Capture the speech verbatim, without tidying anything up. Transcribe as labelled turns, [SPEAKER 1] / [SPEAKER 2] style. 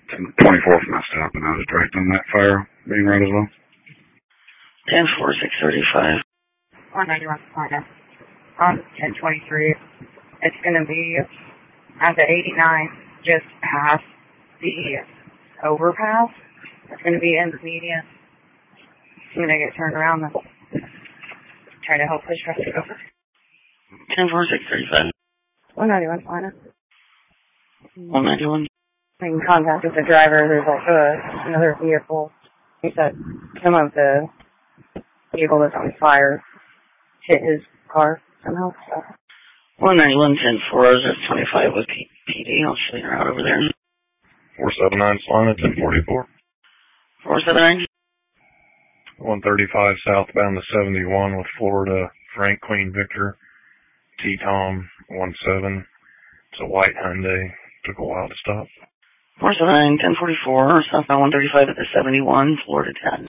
[SPEAKER 1] twenty-four from my stop, and I was directing that fire being right as well.
[SPEAKER 2] ten four, six thirty-five.
[SPEAKER 3] one ninety-one, Florida. On ten twenty-three. It's going to be at the eighty-nine, just past the overpass. It's going to be in the median. I'm going to get turned around and try to help push traffic over.
[SPEAKER 2] ten four, six thirty-five.
[SPEAKER 3] one ninety-one, Florida.
[SPEAKER 2] one ninety-one.
[SPEAKER 3] Making contact with the driver. There's also a, another vehicle. He said some of the vehicle that's on fire hit his car somehow. So.
[SPEAKER 2] one ninety-one, ten four, that's twenty-five with P D. I'll show you out over there.
[SPEAKER 4] four seven nine, Solana, ten forty-four.
[SPEAKER 2] four seven nine.
[SPEAKER 4] one thirty-five southbound to seventy-one with Florida, Frank Queen Victor, T-Tom, one seven. It's a white Hyundai. Took a while to stop.
[SPEAKER 2] four seven nine, ten forty-four, southbound one thirty-five at the seventy-one, Florida ten.